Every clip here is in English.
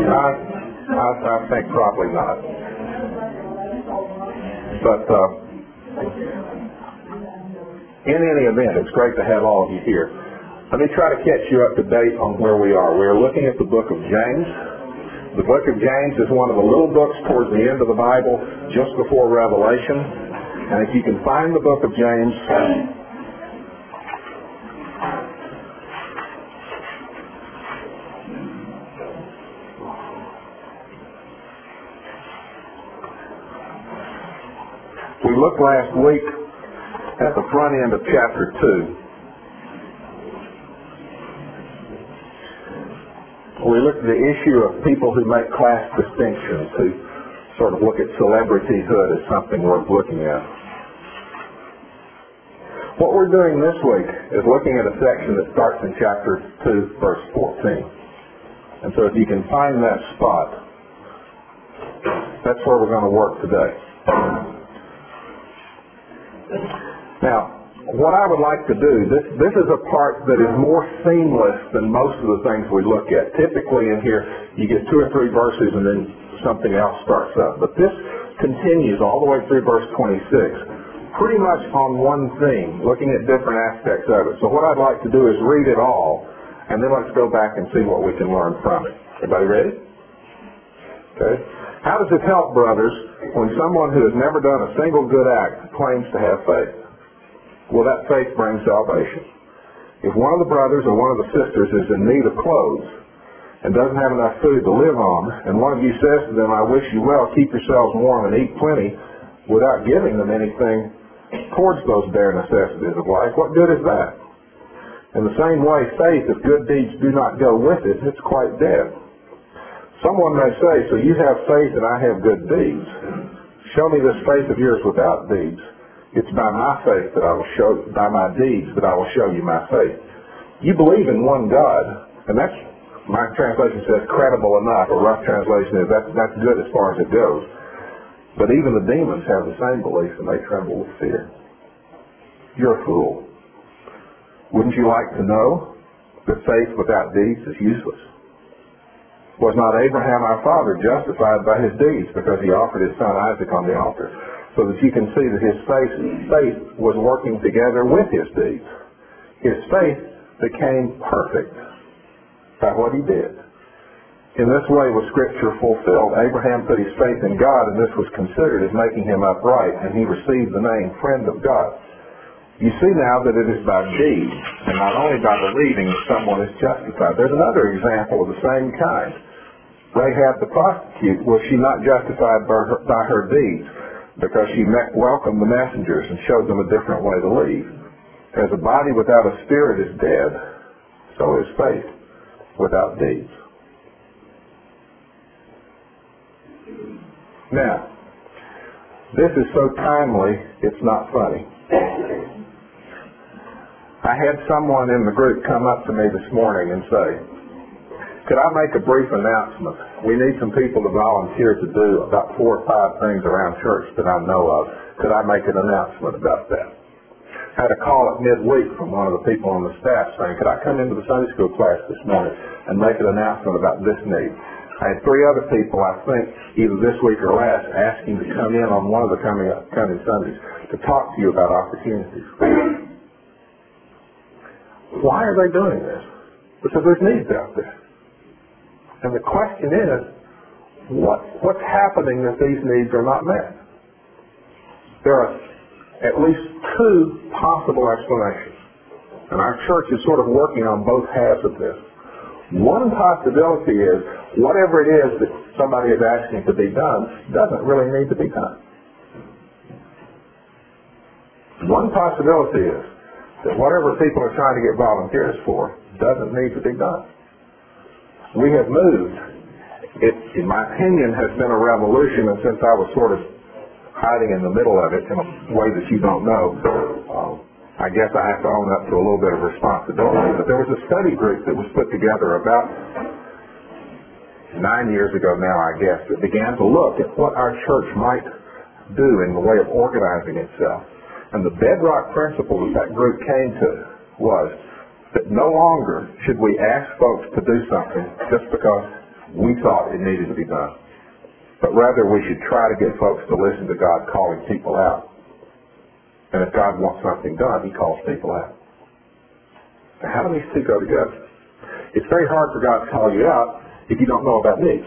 I think probably not. But in any event, it's great to have all of you here. Let me try to catch you up to date on where we are. We're looking at the book of James. The book of James is one of the little books towards the end of the Bible, just before Revelation. And if you can find the book of James, we looked last week at the front end of chapter 2. We looked at the issue of people who make class distinctions, who sort of look at celebrityhood as something worth looking at. What we're doing this week is looking at a section that starts in chapter 2, verse 14. And so if you can find that spot, that's where we're going to work today. Now, what I would like to do, this is a part that is more seamless than most of the things we look at. Typically in here, you get 2 or 3 verses and then something else starts up. But this continues all the way through verse 26, pretty much on one theme, looking at different aspects of it. So what I'd like to do is read it all, and then let's go back and see what we can learn from it. Everybody ready? Okay. How does it help, brothers, when someone who has never done a single good act claims to have faith? Well, that faith brings salvation. If one of the brothers or one of the sisters is in need of clothes and doesn't have enough food to live on, and one of you says to them, I wish you well, keep yourselves warm and eat plenty, without giving them anything towards those bare necessities of life, what good is that? In the same way, faith, if good deeds do not go with it, it's quite dead. Someone may say, so you have faith and I have good deeds. Show me this faith of yours without deeds. It's by my faith that I will show, by my deeds that I will show you my faith. You believe in one God, and that's, my translation says credible enough. A rough translation is that's good as far as it goes. But even the demons have the same belief, and they tremble with fear. You're a fool. Wouldn't you like to know that faith without deeds is useless? Was not Abraham our father justified by his deeds because he offered his son Isaac on the altar? So that you can see that his faith was working together with his deeds. His faith became perfect by what he did. In this way was Scripture fulfilled. Abraham put his faith in God, and this was considered as making him upright, and he received the name Friend of God. You see now that it is by deeds, and not only by believing that someone is justified. There's another example of the same kind. Rahab the prostitute, was she not justified by her deeds? Because she welcomed the messengers and showed them a different way to leave. As a body without a spirit is dead, so is faith without deeds. Now, this is so timely, it's not funny. I had someone in the group come up to me this morning and say, could I make a brief announcement? We need some people to volunteer to do about 4 or 5 things around church that I know of. Could I make an announcement about that? I had a call at midweek from one of the people on the staff saying, could I come into the Sunday school class this morning and make an announcement about this need? I had 3 other people, I think, either this week or last, asking to come in on one of the coming Sundays to talk to you about opportunities. Why are they doing this? Because there's needs out there. And the question is, what's happening that these needs are not met? There are at least 2 possible explanations. And our church is sort of working on both halves of this. One possibility is, whatever it is that somebody is asking to be done doesn't really need to be done. One possibility is that whatever people are trying to get volunteers for doesn't need to be done. We have moved. It, in my opinion, has been a revolution, and since I was sort of hiding in the middle of it in a way that you don't know, I guess I have to own up to a little bit of responsibility. But there was a study group that was put together about 9 years ago now, I guess, that began to look at what our church might do in the way of organizing itself. And the bedrock principle that group came to was that no longer should we ask folks to do something just because we thought it needed to be done. But rather we should try to get folks to listen to God calling people out. And if God wants something done, he calls people out. Now, how do these two go together? It's very hard for God to call you out if you don't know about needs.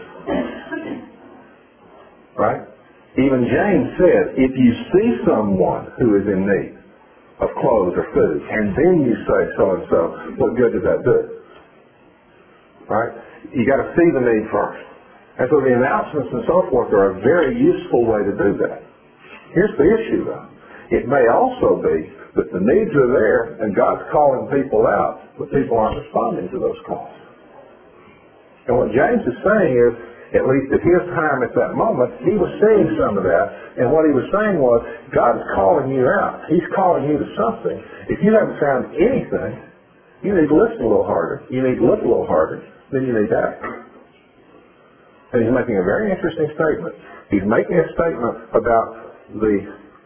Right? Even James said, if you see someone who is in need of clothes or food, and then you say so-and-so, what good does that do? Right? You got to see the need first. And so the announcements and so forth are a very useful way to do that. Here's the issue, though. It may also be that the needs are there and God's calling people out, but people aren't responding to those calls. And what James is saying is, at least at his time at that moment, he was seeing some of that, and what he was saying was, God's calling you out. He's calling you to something. If you haven't found anything, you need to listen a little harder. You need to look a little harder. Then you need to act. And he's making a very interesting statement. He's making a statement about the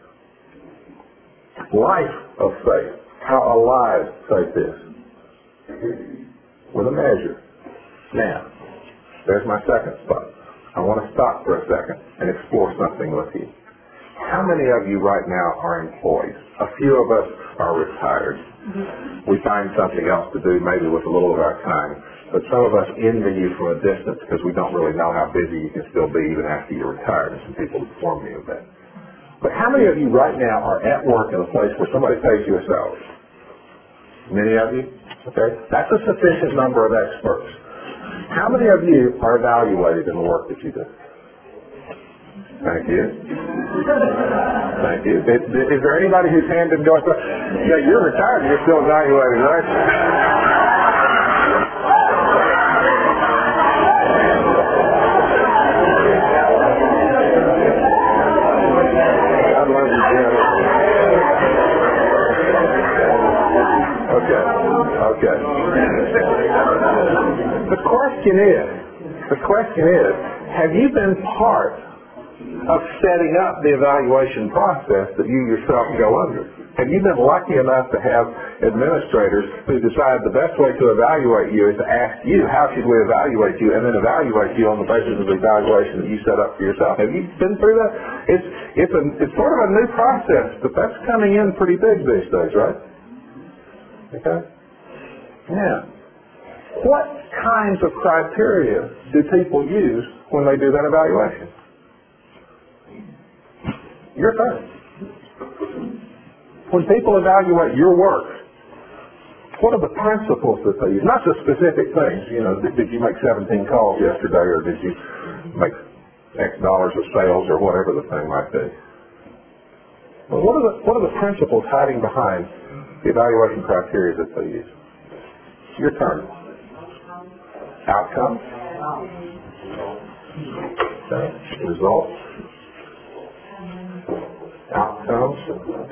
life of faith, how alive faith is, with a measure. Now, there's my second spot. I want to stop for a second and explore something with you. How many of you right now are employed? A few of us are retired. We find something else to do, maybe with a little of our time. But some of us envy you from a distance because we don't really know how busy you can still be even after you're retired. And some people inform me of that. But how many of you right now are at work in a place where somebody pays you a salary? Many of you? Okay. That's a sufficient number of experts. How many of you are evaluated in the work that you do? Thank you. Thank you. Is there anybody whose hand didn't go up? Yeah, you're retired and you're still evaluated, right? Okay. The question is, have you been part of setting up the evaluation process that you yourself go under? Have you been lucky enough to have administrators who decide the best way to evaluate you is to ask you, how should we evaluate you, and then evaluate you on the basis of the evaluation that you set up for yourself? Have you been through that? It's sort of a new process, but that's coming in pretty big these days, right? Okay? Now, what kinds of criteria do people use when they do that evaluation? Your turn. When people evaluate your work, what are the principles that they use? Not just specific things. You know, did you make 17 calls yesterday, or did you make X dollars of sales, or whatever the thing might be? Well, what are the principles hiding behind the evaluation criteria that they use? Your turn. Outcome. Okay. Results. Outcomes.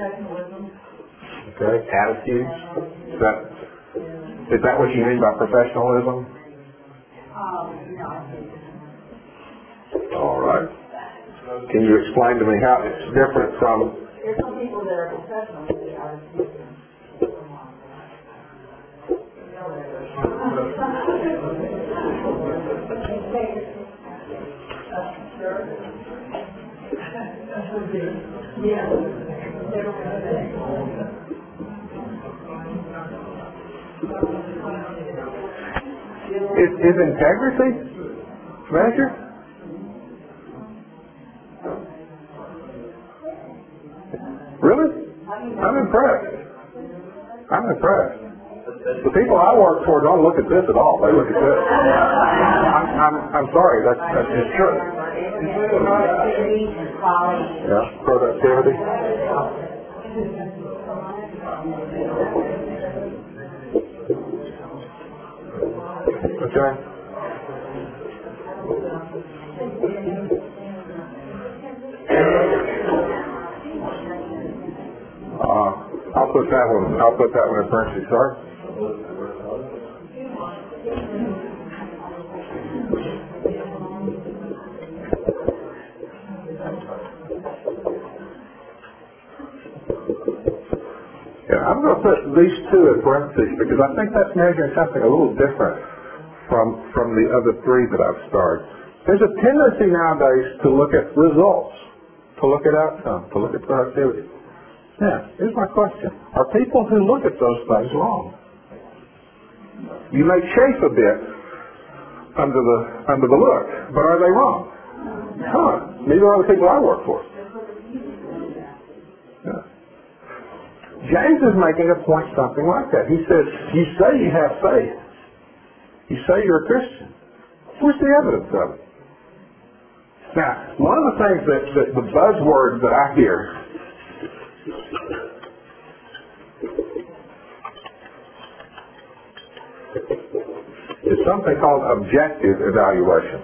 Okay. Attitudes. Is that what you mean by professionalism? All right. Can you explain to me how it's different from? There's some people that are professional, but they are people. Is integrity measured? Really? I'm impressed. The people I work for don't look at this at all. They look at this. I'm sorry. That's just true. Yeah, productivity. Okay. I'll put that one in parentheses. Sorry. Yeah, I'm going to put these two in parentheses because I think that's measuring something a little different from from the other three that I've starred. There's a tendency nowadays to look at results, to look at outcome, to look at productivity. Now, here's my question. Are people who look at those things wrong? You may chafe a bit under the look, but are they wrong? Neither are the people I work for. Yeah. James is making a point something like that. He says, you say you have faith. You say you're a Christian. Where's the evidence of it? Now, one of the things that the buzzword that I hear is something called objective evaluation.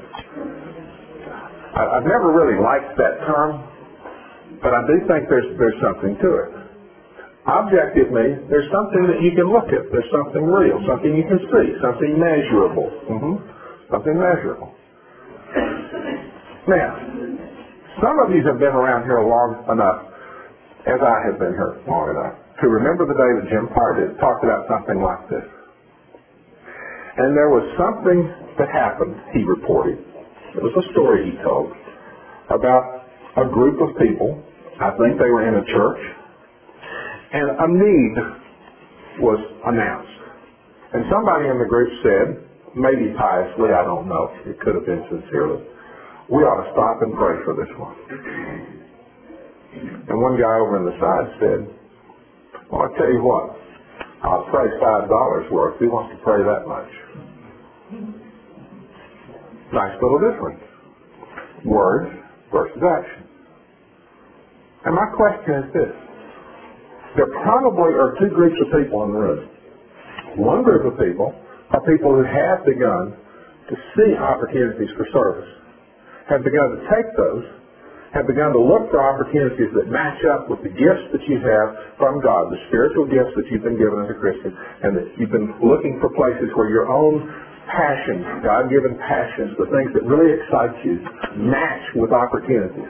I've never really liked that term, but I do think there's something to it. Objective means there's something that you can look at. There's something real, something you can see, something measurable. Something measurable. Now, some of you have been around here long enough, as I have been here long enough, to remember the day that Jim Parr talked about something like this. And there was something that happened, he reported. It was a story he told about a group of people. I think they were in a church. And a need was announced. And somebody in the group said, maybe piously, I don't know, it could have been sincerely, we ought to stop and pray for this one. And one guy over on the side said, well, I'll tell you what, I'll pray $5 worth. Who wants to pray that much? Nice little difference. Words versus action. And my question is this. There probably are two groups of people in the room. One group of people are people who have begun to see opportunities for service, have begun to take those, have begun to look for opportunities that match up with the gifts that you have from God, the spiritual gifts that you've been given as a Christian, and that you've been looking for places where your own passions, God-given passions, the things that really excite you, match with opportunities.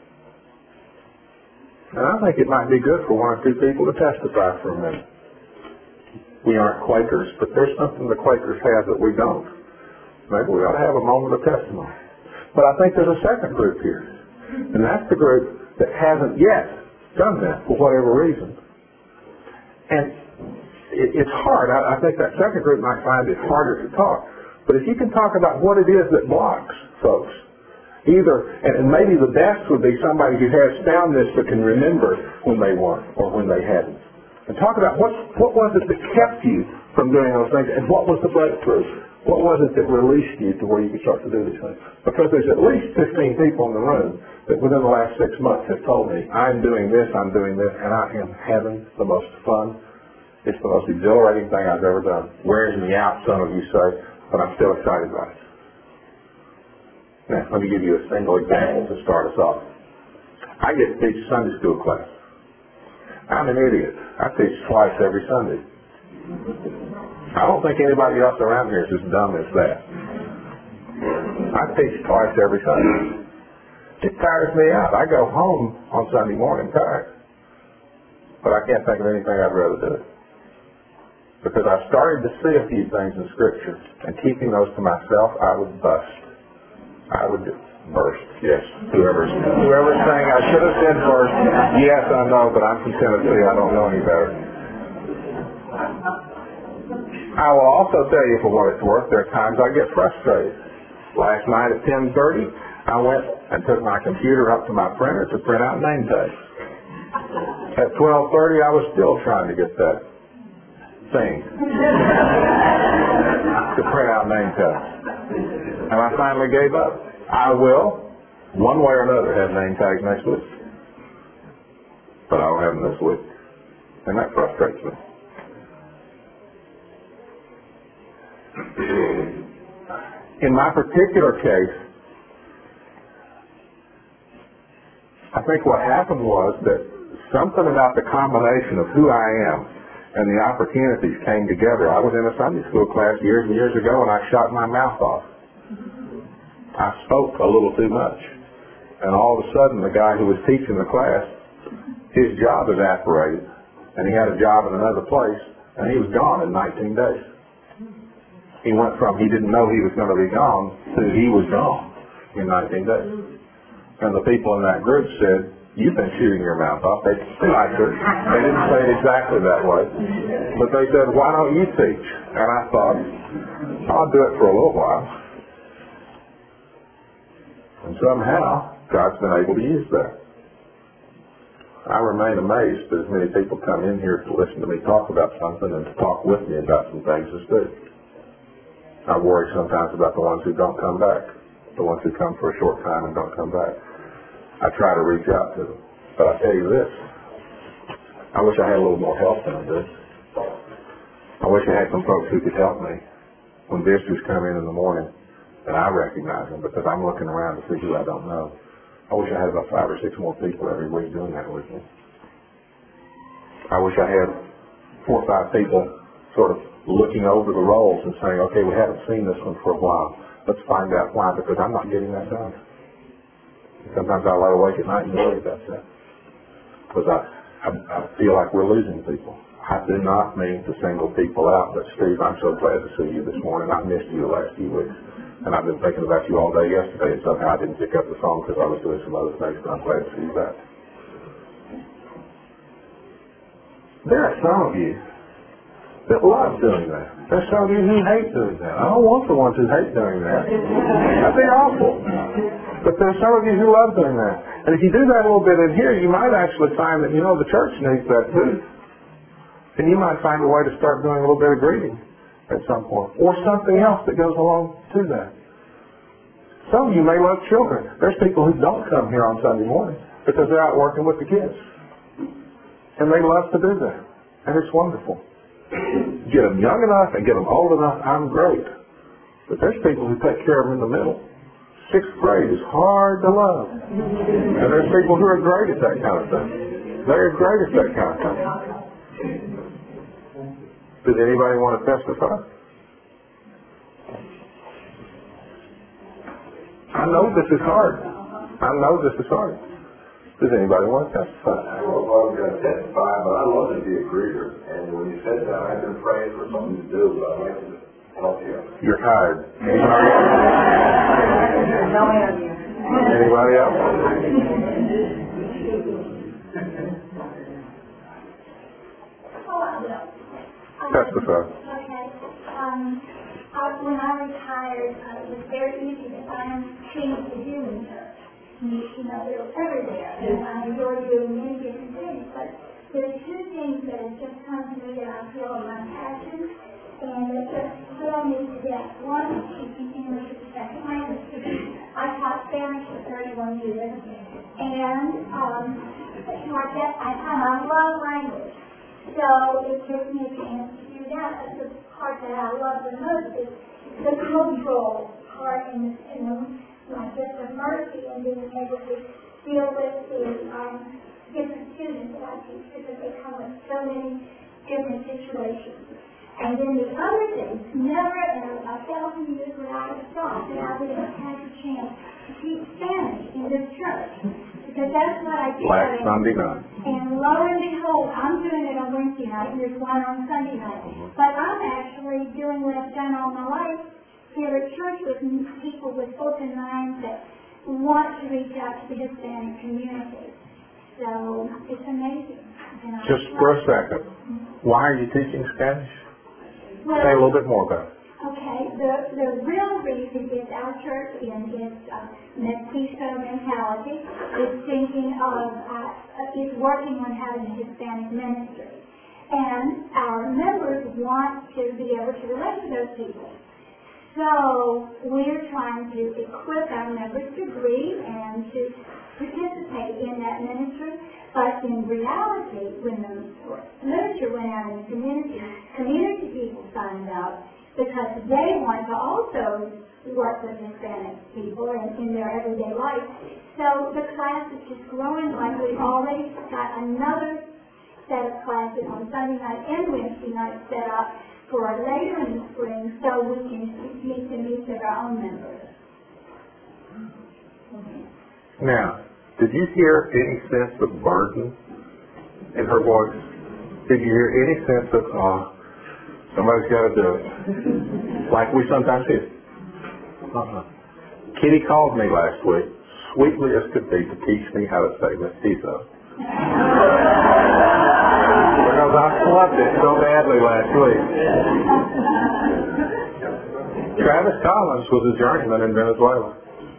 And I think it might be good for one or two people to testify for a minute. We aren't Quakers, but there's something the Quakers have that we don't. Maybe we ought to have a moment of testimony. But I think there's a second group here. And that's the group that hasn't yet done that for whatever reason. And it's hard. I think that second group might find it harder to talk. But if you can talk about what it is that blocks folks, and maybe the best would be somebody who has found this but can remember when they weren't or when they hadn't. And talk about what was it that kept you from doing those things, and what was the breakthrough? What was it that released you to where you could start to do these things? Because there's at least 15 people in the room that within the last 6 months have told me, I'm doing this, and I am having the most fun. It's the most exhilarating thing I've ever done. Wears me out, some of you say, but I'm still excited about it. Now, let me give you a single example to start us off. I get to teach Sunday school class. I'm an idiot. I teach twice every Sunday. I don't think anybody else around here is as dumb as that. I teach twice every Sunday. It tires me out. I go home on Sunday morning tired. But I can't think of anything I'd rather do. Because I started to see a few things in Scripture, and keeping those to myself, I would bust. I would burst, yes. Whoever's saying I should have said burst, yes, I know, but I'm from Tennessee. I don't know any better. I will also tell you for what it's worth, there are times I get frustrated. Last night at 10:30, I went and took my computer up to my printer to print out name tags. At 12:30, I was still trying to get that thing to print out name tags. And I finally gave up. I will, one way or another, have name tags next week. But I don't have them this week. And that frustrates me. In my particular case, I think what happened was that something about the combination of who I am and the opportunities came together. I was in a Sunday school class years and years ago, and I shot my mouth off. I spoke a little too much. And all of a sudden, the guy who was teaching the class, his job evaporated. And he had a job in another place, and he was gone in 19 days. He went from he didn't know he was going to be gone to he was gone in 19 days. And the people in that group said, "You've been shooting your mouth off." They liked it. They didn't say it exactly that way. But they said, "Why don't you teach?" And I thought, I'll do it for a little while. And somehow, God's been able to use that. I remain amazed that as many people come in here to listen to me talk about something and to talk with me about some things as do. I worry sometimes about the ones who don't come back, the ones who come for a short time and don't come back. I try to reach out to them. But I tell you this, I wish I had a little more help than I do. I wish I had some folks who could help me when visitors come in the morning and I recognize them because I'm looking around to see who I don't know. I wish I had about 5 or 6 more people every week doing that with me. I wish I had 4 or 5 people sort of looking over the rolls and saying, okay, we haven't seen this one for a while. Let's find out why, because I'm not getting that done. Sometimes I lay awake at night and worry about that. Because I feel like we're losing people. I do not mean to single people out, but Steve, I'm so glad to see you this morning. I missed you the last few weeks. And I've been thinking about you all day yesterday, and somehow I didn't pick up the phone because I was doing some other things, but I'm glad to see you back. There are some of you that love doing that. There's some of you who hate doing that. I don't want the ones who hate doing that. That'd be awful. But there's some of you who love doing that. And if you do that a little bit in here, you might actually find that, the church needs that too. And you might find a way to start doing a little bit of greeting at some point. Or something else that goes along to that. Some of you may love children. There's people who don't come here on Sunday morning because they're out working with the kids. And they love to do that. And it's wonderful. Get them young enough and get them old enough, I'm great. But there's people who take care of them in the middle. 6th grade is hard to love. And there's people who are great at that kind of thing. They're great at that kind of thing. Does anybody want to testify? I know this is hard. Does anybody want to testify? I was going to testify, but I love to be a greeter. And when you said that, I've been praying for something to do, but I'd like to help you. You're hired. Anybody else? Testify. Okay. When I retired, it was very easy to find things to do in church. They were everywhere. And I enjoyed doing many different things. But there are 2 things that have just come to me that I feel are my passion, and that just thrill me to death. One is teaching English as a second language. I taught Spanish for 31 years, and I love language. So it gives me a chance to do that. But the part that I love the most is the cultural part in the mercy and being able to deal with the different students that I teach because they come with so many different situations. And then the other thing, never in 1,000 years would I have thought that I would have had a chance to teach Spanish in this church. Because that's what I did. Last Sunday night. And lo and behold, I'm doing it on Wednesday night, and there's one on Sunday night. But I'm actually doing what I've done all my life here at church with people with open minds that want to reach out to the Hispanic community. So it's amazing. Just for a second, why are you teaching Spanish? Say a little bit more about it. Okay, the real reason is our church in its mestizo mentality is thinking of, is working on having a Hispanic ministry. And our members want to be able to relate to those people. So we're trying to equip our members to greet and to participate in that ministry. But in reality, when the literature went out in the community people signed up because they want to also work with Hispanic people in their everyday life. So the class is just growing. Like we've already got another set of classes on Sunday night and Wednesday night set up for later in the spring so we can meet the needs of our own members. Now, did you hear any sense of burden in her voice? Did you hear any sense of, Somebody's got to do it. Like we sometimes hear. Kitty called me last week, sweetly as could be, to teach me how to say mestizo. Because I flubbed it so badly last week. Travis Collins was a journeyman in Venezuela.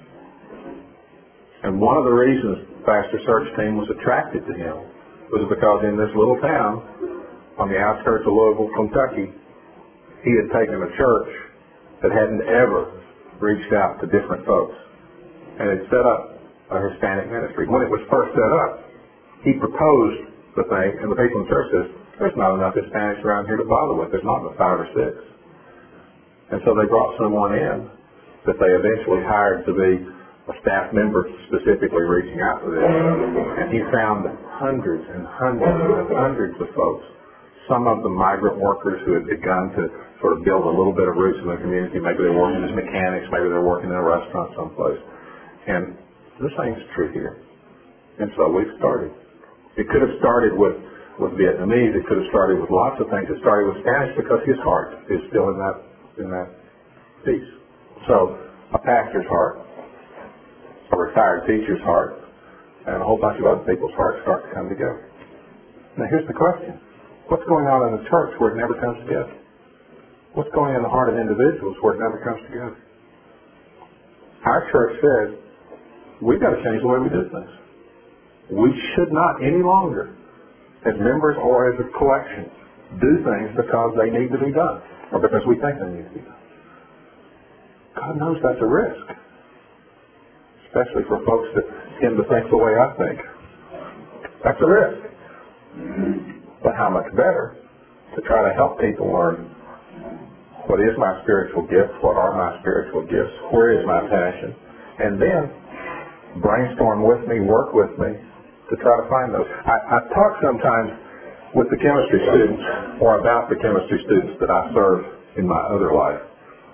And one of the reasons the pastor search team was attracted to him was because in this little town on the outskirts of Louisville, Kentucky, he had taken a church that hadn't ever reached out to different folks and had set up a Hispanic ministry. When it was first set up, he proposed the thing, and the people in the church says, there's not enough Hispanics around here to bother with. There's not but 5 or 6. And so they brought someone in that they eventually hired to be a staff member specifically reaching out to them. And he found hundreds and hundreds and hundreds of folks, some of them migrant workers who had begun to sort of build a little bit of roots in the community. Maybe they're working as mechanics, maybe they're working in a restaurant someplace. And the same is true here. And so we've started. It could have started with Vietnamese. It could have started with lots of things. It started with Spanish because his heart is still in that piece. So a pastor's heart, a retired teacher's heart, and a whole bunch of other people's hearts start to come together. Now here's the question. What's going on in the church where it never comes together? What's going on in the heart of individuals where it never comes together? Our church says, we've got to change the way we do things. We should not any longer, as members or as a collection, do things because they need to be done or because we think they need to be done. God knows that's a risk, especially for folks that tend to think the way I think. That's a risk. But how much better to try to help people learn what is my spiritual gift, what are my spiritual gifts, where is my passion, and then brainstorm with me, work with me to try to find those. I talk sometimes with the chemistry students or about the chemistry students that I serve in my other life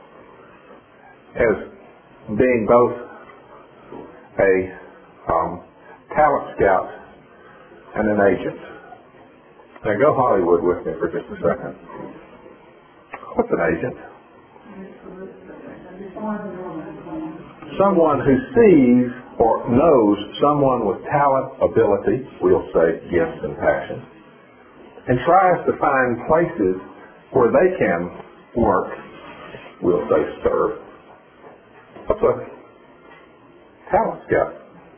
as being both a talent scout and an agent. Now go Hollywood with me for just a second. What's an agent? Someone who sees or knows someone with talent, ability, we'll say gifts and passion, and tries to find places where they can work, we'll say serve. What's a talent scout?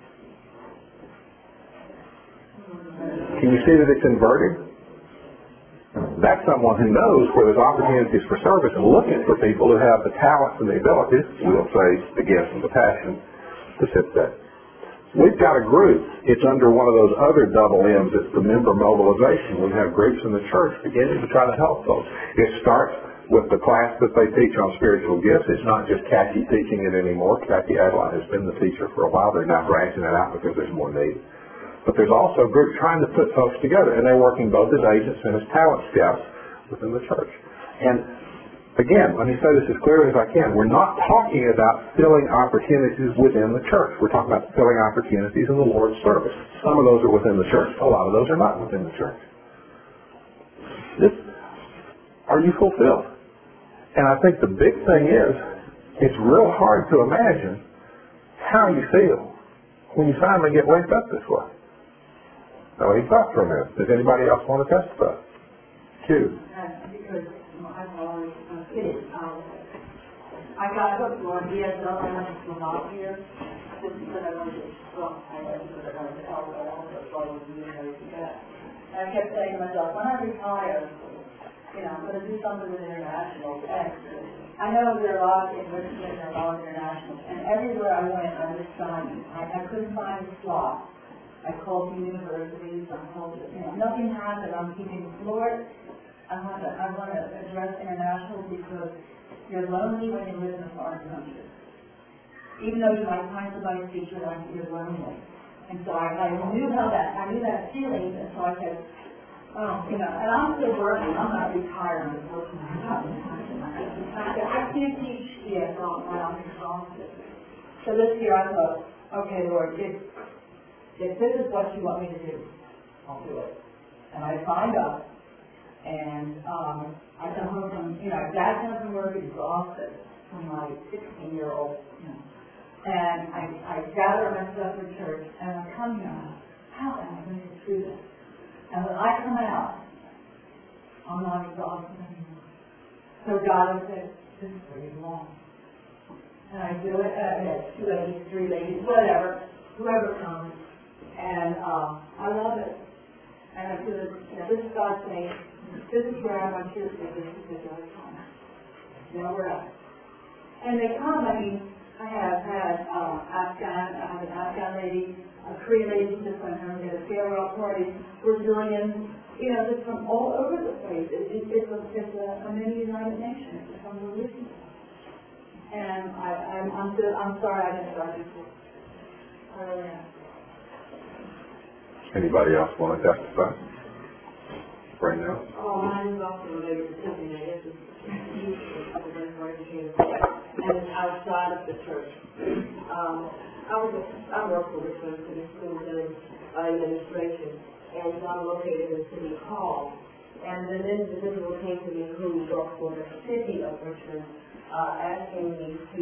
Can you see that it's inverted? That's someone who knows where there's opportunities for service and looking for people who have the talents and the abilities, we'll say the gifts and the passion, to fit that. We've got a group. It's under one of those other double M's. It's the member mobilization. We have groups in the church beginning to try to help folks. It starts with the class that they teach on spiritual gifts. It's not just Kathy teaching it anymore. Kathy Adeline has been the teacher for a while. They're now branching it out because there's more need. But there's also a group trying to put folks together, and they're working both as agents and as talent scouts within the church. And again, let me say this as clearly as I can. We're not talking about filling opportunities within the church. We're talking about filling opportunities in the Lord's service. Some of those are within the church. A lot of those are not within the church. Are you fulfilled? And I think the big thing is, it's real hard to imagine how you feel when you finally get waked up this way. Now, he thought for a minute. Does anybody else want to testify? Q. Because I'm always kidding. I got hooked on DSL. I went to Slovakia. Just because I wanted to, I went because I wanted to help. I wanted to follow you and everything like that. And I kept saying to myself, when I retire, I'm going to do something with international. And I know there are a lot of enrichment and a lot of international. And everywhere I went, I was signing. I couldn't find a slot. I called the universities. I called, nothing happened. I'm keeping Lord. I want to address international because you're lonely when you live in a foreign country. Even though you might find somebody to teach you, you're lonely. And so I knew I knew that feeling, and so I said, and I'm still working. I'm not retired, unfortunately. I can't teach ESL now. I'm exhausted. So this year I thought, okay, Lord, if this is what you want me to do, I'll do it. And I signed up. And, I come home from, Dad comes from work, exhausted, from my 16-year-old, And I gather myself in church, and I come here, how am I going to get through this? And when I come out, I'm not exhausted anymore. So God said, this is where you belong. And I do it, it's 2 ladies, 3 ladies, whatever, whoever comes. And I love it. And I feel that, this is God's saying, this is where I want you to be, this is particular time. Where else. And they come, I have had an Afghan lady, a Korean lady who just went home, did a farewell party. We're doing just from all over the place. It's a mini United Nations. It's unbelievable. And I'm sorry I didn't start before. I really am. Anybody else want to testify? Right now? Mine is also related to something I guess is and it's outside of the church. I work for Richmond City Schools and administration, and I'm located in City Hall. And an individual came to me who works for the city of Richmond, asking me to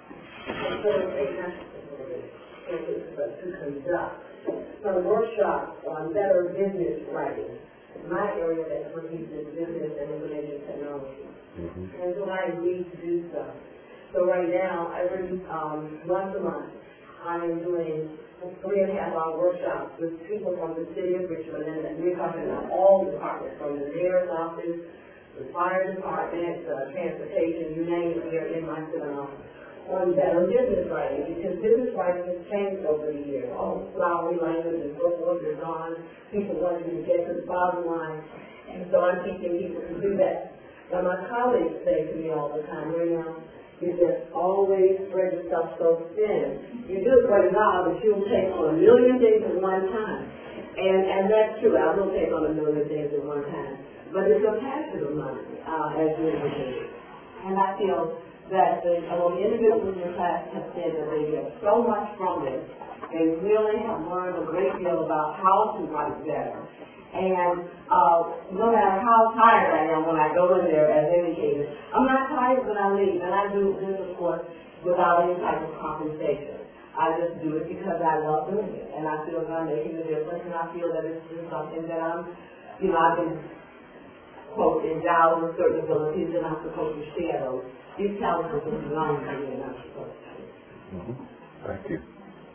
conduct some workshops on better business writing. My area of expertise is business and information technology. And so I agreed to do so. So right now, every once a month, I am doing 3.5-hour workshops with people from the city of Richmond, and we're talking about all departments, from the mayor's office, the fire department, transportation, you name it, they're in my seminar on better business writing, because business writing has changed over the years. All the flowery language and so forth is gone. People want you to get to the bottom line, and so I'm teaching people to do that. Now my colleagues say to me all the time, now, you just always spread yourself so thin. You do it for a while, but you'll take on 1 million things at one time. And that's true. I will take on 1 million things at one time. But it's a passion of mine, as you indicated. And I feel that the individuals in the class have said that they get so much from this. They really have learned a great deal about how to write better. And no matter how tired I am when I go in there, as indicated, I'm not tired when I leave, and I do this, of course, without any type of compensation. I just do it because I love doing it, and I feel that I'm making a difference, and I feel that it's just something that I've been, quote, endowed with certain abilities, and I'm supposed to share those. These talents are belong to me, and I'm supposed to. Thank you.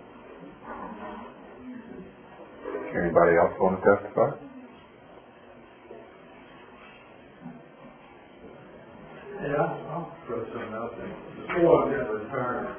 Anybody else want to testify? Yeah, I'll throw something out there. Before I got retired.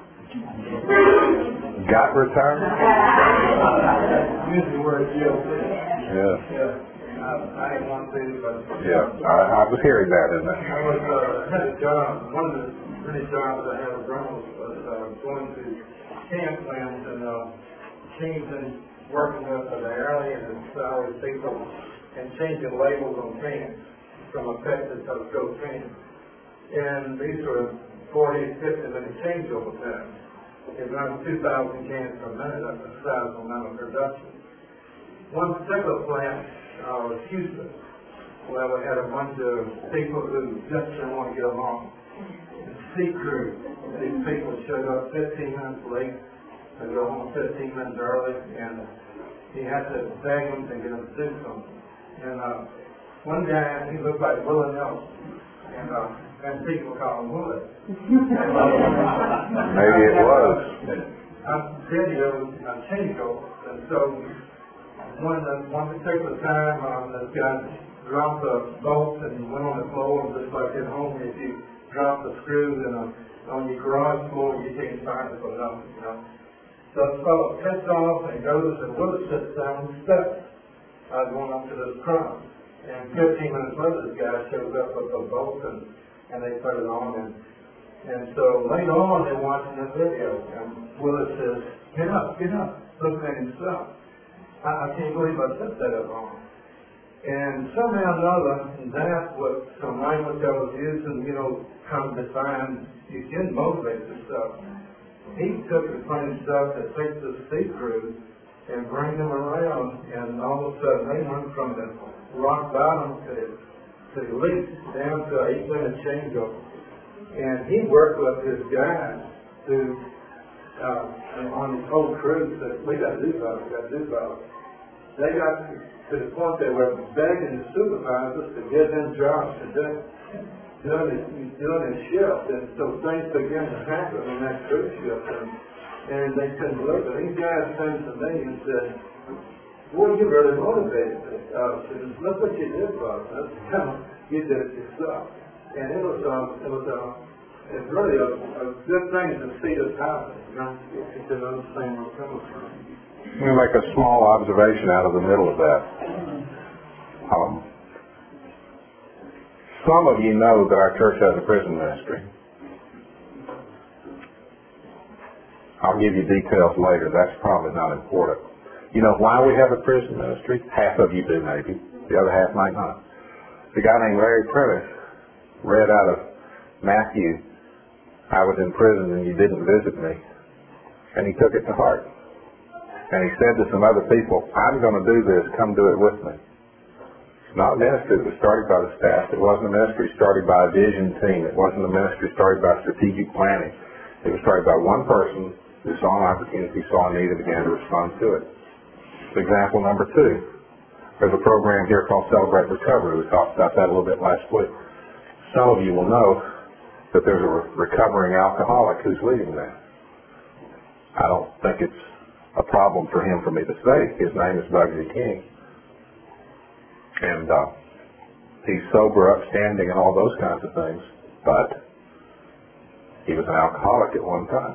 Got retired? Use the word GLP. Yeah. I didn't want to say this, but... Yeah, I was hearing that, isn't it? I had a job. One of the many jobs I had at Reynolds was going to camp plans and changing, working with the hourly and the salary people and changing labels on cans from effective to go cans. And these were 40, 50-minute changeover times. It runs 2,000 cans per minute. That's a sizable amount of production. One particular plant was Houston, where we had a bunch of people who just didn't want to get along. The sea crew, these people showed up 15 minutes late and go home 15 minutes early, and he had to beg them to get them to do something. And one guy, he looked like Willie Nelson. And people call him Willie. Maybe it was. I'm video a changeover, and so one particular time, this guy dropped a bolt and went on the floor, just like at home, if you drop the screws on your garage floor, you can't find it for nothing, So the fellow picks off and goes, and Willie sits down and steps. I was going up to this crowd. And 15 minutes later, this guy shows up with a bolt, and they put it on. And so later on, they're watching the video, and Willie says, get up, look at himself. I can't believe I said that wrong. And somehow or another, that's what some language I was using, come to find, you can motivate yourself. He took the same stuff that takes the sea crew and bring them around, and all of a sudden they went from the rock bottom to to the least, down to 8-minute changeover. And he worked with his guys to, on his whole crew, said, we got to do better. They got to the point they were begging the supervisors to give them jobs to do, doing his shift. And so things began to happen in that crew shift. And they couldn't believe it. These guys came to me and said, boy, you really motivated me. Look what you did for us. You did it yourself. And it was it's really a good thing to see this happen. You can understand where it comes from. Let me make a small observation out of the middle of that. Some of you know that our church has a prison ministry. I'll give you details later. That's probably not important. You know why we have a prison ministry? Half of you do, maybe. The other half might not. The guy named Larry Prentice read out of Matthew, I was in prison and you didn't visit me. And he took it to heart. And he said to some other people, I'm going to do this. Come do it with me. It's not a ministry that was started by the staff. It wasn't a ministry started by a vision team. It wasn't a ministry started by strategic planning. It was started by one person who saw an opportunity, saw a need, and began to respond to it. Example number 2. There's a program here called Celebrate Recovery. We talked about that a little bit last week. Some of you will know that there's a recovering alcoholic who's leading that. I don't think it's a problem for him for me to say. His name is Bugsy King. And he's sober, upstanding, and all those kinds of things. But he was an alcoholic at one time.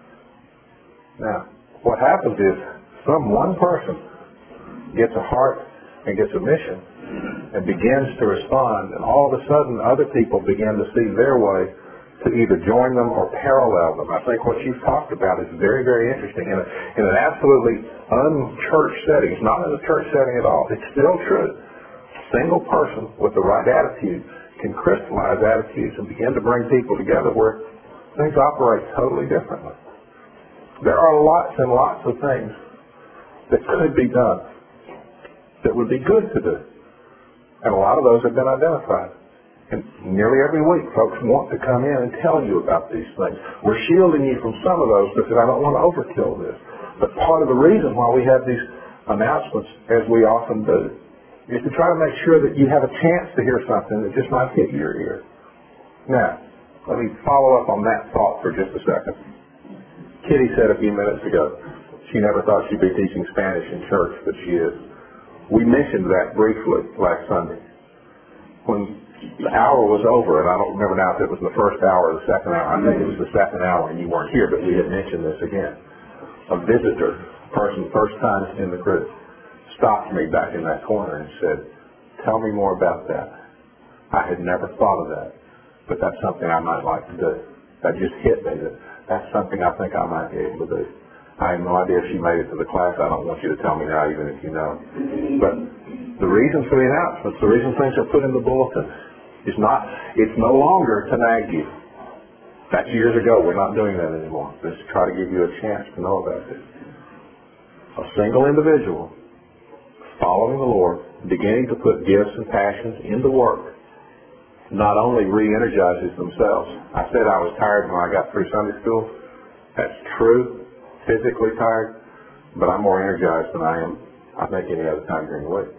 Now, what happens is some one person gets a heart and gets a mission and begins to respond, and all of a sudden other people begin to see their way to either join them or parallel them. I think what you've talked about is very, very interesting. In an absolutely unchurched setting, it's not in a church setting at all, it's still true. A single person with the right attitude can crystallize attitudes and begin to bring people together where things operate totally differently. There are lots and lots of things that could be done that would be good to do. And a lot of those have been identified. And nearly every week, folks want to come in and tell you about these things. We're shielding you from some of those because I don't want to overkill this. But part of the reason why we have these announcements, as we often do, is to try to make sure that you have a chance to hear something that just might hit your ear. Now, let me follow up on that thought for just a second. Kitty said a few minutes ago, she never thought she'd be teaching Spanish in church, but she is. We mentioned that briefly last Sunday. When the hour was over, and I don't remember now if it was the first hour or the second hour. I think it was the second hour and you weren't here, but we had mentioned this again. A visitor, a person first time in the group, stopped me back in that corner and said, tell me more about that. I had never thought of that, but that's something I might like to do. That just hit me that that's something I think I might be able to do. I have no idea if she made it to the class. I don't want you to tell me now, even if you know. But the reason for the announcements, the reason things are put in the bulletin, it's no longer to nag you. That's years ago. We're not doing that anymore. It's to try to give you a chance to know about this. A single individual following the Lord, beginning to put gifts and passions into work, not only re-energizes themselves. I said I was tired when I got through Sunday school. That's true. Physically tired, but I'm more energized than I am, I think, any other time during the week.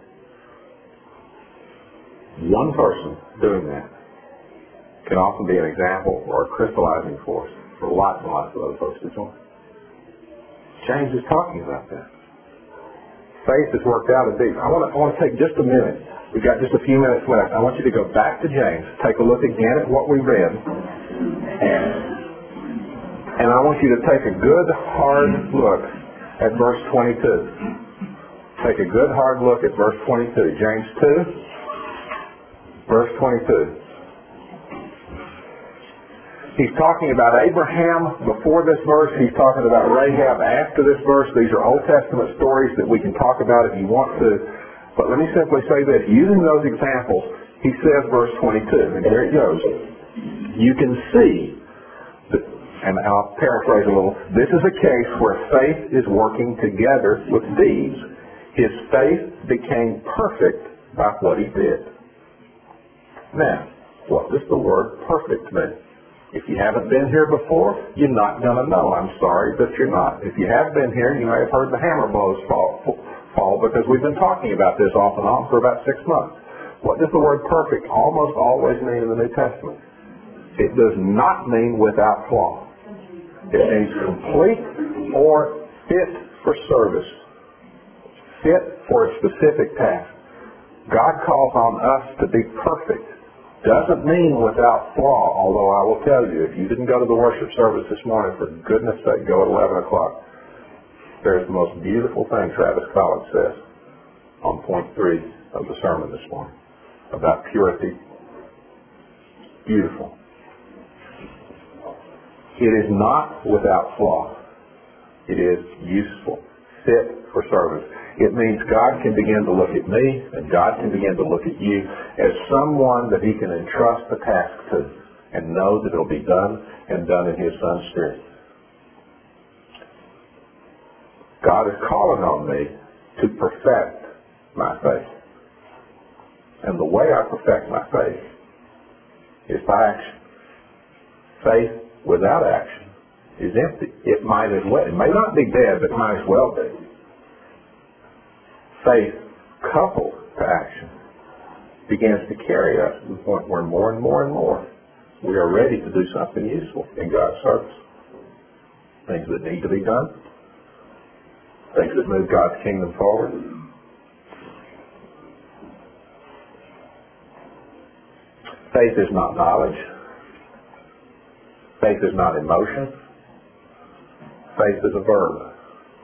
One person doing that can often be an example or a crystallizing force for lots and lots of other folks to join. James is talking about that. Faith has worked out indeed. I want to take just a minute. We've got just a few minutes left. I want you to go back to James, take a look again at what we read, and I want you to take a good, hard look at verse 22. Take a good, hard look at verse 22. James 2, verse 22. He's talking about Abraham before this verse. He's talking about Rahab after this verse. These are Old Testament stories that we can talk about if you want to. But let me simply say this. Using those examples, he says verse 22, and here it goes. You can see that, and I'll paraphrase a little, this is a case where faith is working together with deeds. His faith became perfect by what he did. Now, what does the word perfect mean? If you haven't been here before, you're not going to know. I'm sorry that you're not. If you have been here, you may have heard the hammer blows fall because we've been talking about this off and on for about 6 months. What does the word perfect almost always mean in the New Testament? It does not mean without flaw. It means complete or fit for service. Fit for a specific task. God calls on us to be perfect. Doesn't mean without flaw, although I will tell you, if you didn't go to the worship service this morning, for goodness sake, go at 11 o'clock. There's the most beautiful thing Travis Collins says on point 3 of the sermon this morning about purity. Beautiful. It is not without flaw. It is useful, fit for service. It means God can begin to look at me and God can begin to look at you as someone that he can entrust the task to and know that it'll be done and done in his Son's Spirit. God is calling on me to perfect my faith. And the way I perfect my faith is by action. Faith without action is empty. It may not be dead, but it might as well be. Faith coupled to action begins to carry us to the point where more and more and more we are ready to do something useful in God's service. Things that need to be done. Things that move God's kingdom forward. Faith is not knowledge. Faith is not emotion. Faith is a verb.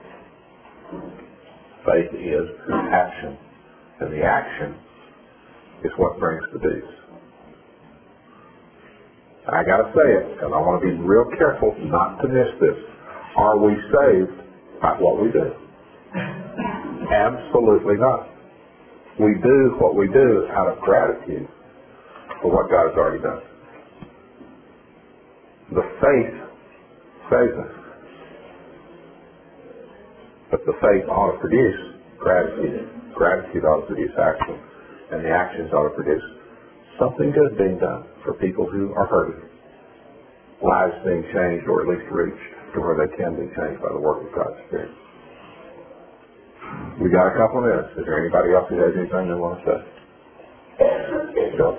Faith is action. And the action is what brings the deeds. I got to say it, because I want to be real careful not to miss this. Are we saved by what we do? Absolutely not. We do what we do out of gratitude for what God has already done. The faith saves us. But the faith ought to produce gratitude. Gratitude ought to produce action. And the actions ought to produce something good being done for people who are hurting. Lives being changed, or at least reached to where they can be changed by the work of God's Spirit. We got a couple of minutes. Is there anybody else who has anything they want to say? Go.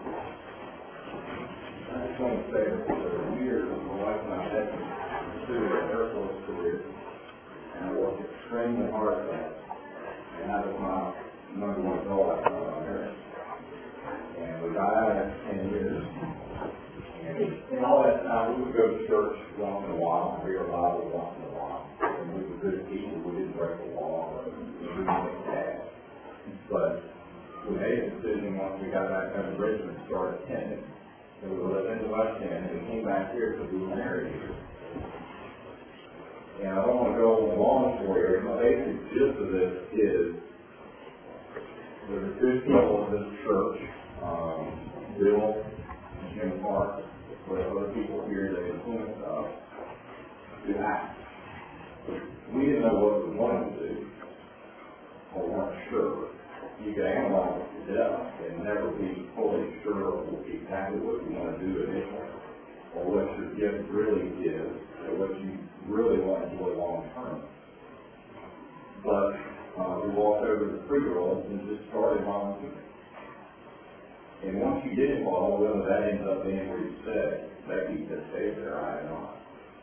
I just want to say that for years, my wife and I had to pursue an Air Force career, and I worked extremely hard at that. And that was my number one goal after my marriage. And we got out after 10 years. And all that time, we would go to church once in a while, read a Bible once in a while. And we were good people. We didn't break the law, or we didn't make bad. But we made a decision once we got back down to Richmond to start attending. So we lived in the West End, and we came back here because we were married here. And I don't want to go long for you. The basic gist of this is there are two people in this church, Bill and Jim Park, but other people here that influenced us to act. We didn't know what we wanted to do, or weren't sure. You could analyze it to death and never be fully sure of exactly what you want to do initially, or what your gift really is, or what you really want to enjoy long term. But we walked over to the 3-year-olds and just started volunteering. And once you get involved, whether that ends up being where you said, Becky just stayed there, I am not.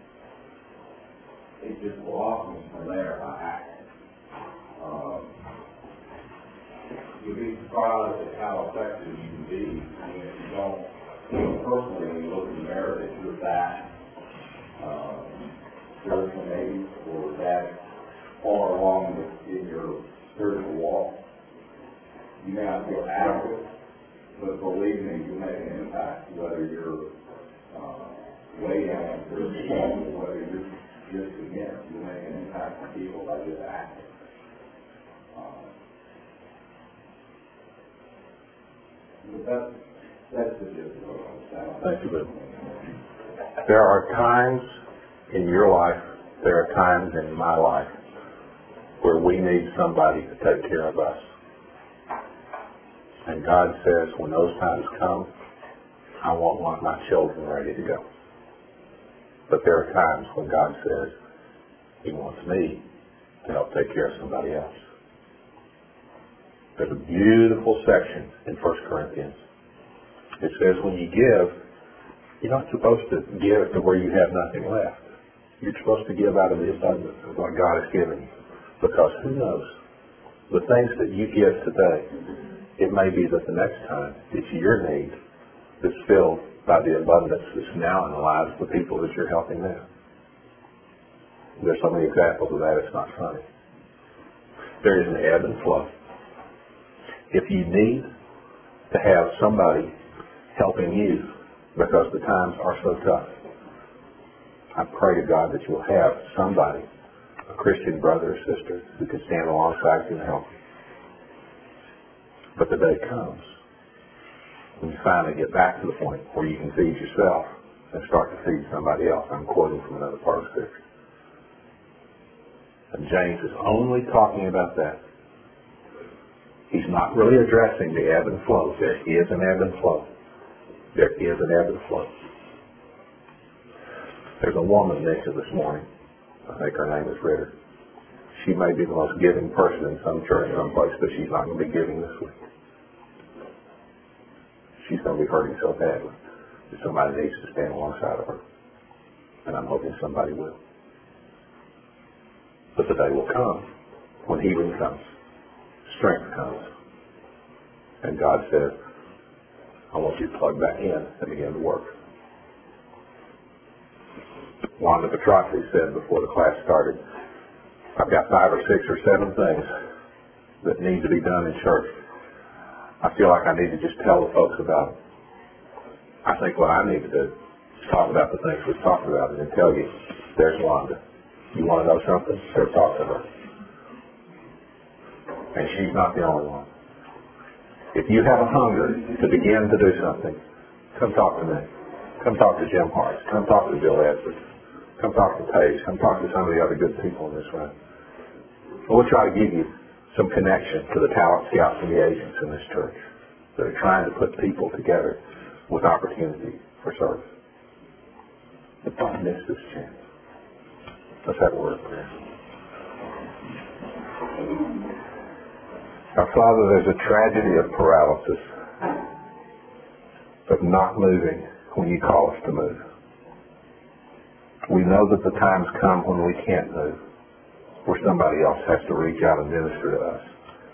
It just blossoms from there by acting. You'd be surprised at how effective you can be. I mean, if you don't, personally, when you look in the mirror, that you're that spiritual maybe, or that far along in your spiritual walk. You may not feel adequate, but believe me, you make an impact, whether you're way down in spiritual walk, or whether you're just beginner. You make an impact on people by just acting. But that's the gist of what I'm saying. Thank you, Bill. There are times in your life, there are times in my life, where we need somebody to take care of us. And God says, when those times come, I want my children ready to go. But there are times when God says, He wants me to help take care of somebody else. There's a beautiful section in 1 Corinthians. It says when you give, you're not supposed to give to where you have nothing left. You're supposed to give out of the abundance of what God has given you. Because who knows? The things that you give today, it may be that the next time it's your need that's filled by the abundance that's now in the lives of the people that you're helping now. There's so many examples of that, it's not funny. There is an ebb and flow. If you need to have somebody helping you because the times are so tough, I pray to God that you'll have somebody, a Christian brother or sister, who can stand alongside you and help you. But the day comes when you finally get back to the point where you can feed yourself and start to feed somebody else. I'm quoting from another part of Scripture. And James is only talking about that. He's not really addressing the ebb and flow. There is an ebb and flow. There is an ebb and flow. There's a woman mentioned this morning. I think her name is Ritter. She may be the most giving person in some church someplace, but she's not going to be giving this week. She's going to be hurting so badly that somebody needs to stand alongside of her. And I'm hoping somebody will. But the day will come when healing comes, strength comes, and God says, I want you to plug back in and begin to work. Wanda Petrossi said before the class started, I've got 5 or 6 or 7 things that need to be done in church. I feel like I need to just tell the folks about them. I think what I need to do is talk about the things we've talked about and then tell you, there's Wanda. You want to know something? Go talk to her. And she's not the only one. If you have a hunger to begin to do something, come talk to me. Come talk to Jim Hart. Come talk to Bill Edwards. Come talk to Paige. Come talk to some of the other good people in this room. We'll try to give you some connection to the talent scouts and the agents in this church that are trying to put people together with opportunity for service. But don't miss this chance. Let's have a word of prayer. Our Father, there's a tragedy of paralysis, of not moving when you call us to move. We know that the times come when we can't move, where somebody else has to reach out and minister to us.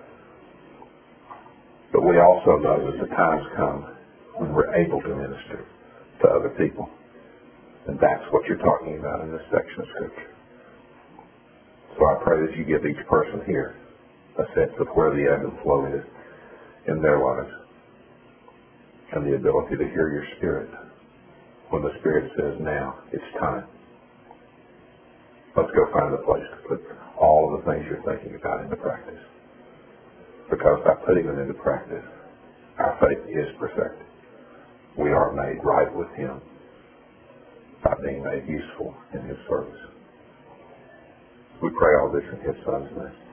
But we also know that the times come when we're able to minister to other people. And that's what you're talking about in this section of Scripture. So I pray that you give each person here a sense of where the ebb and flow is in their lives and the ability to hear your Spirit when the Spirit says, now it's time. Let's go find a place to put all of the things you're thinking about into practice. Because by putting them into practice, our faith is perfected. We are made right with Him by being made useful in His service. We pray all this in His Son's name.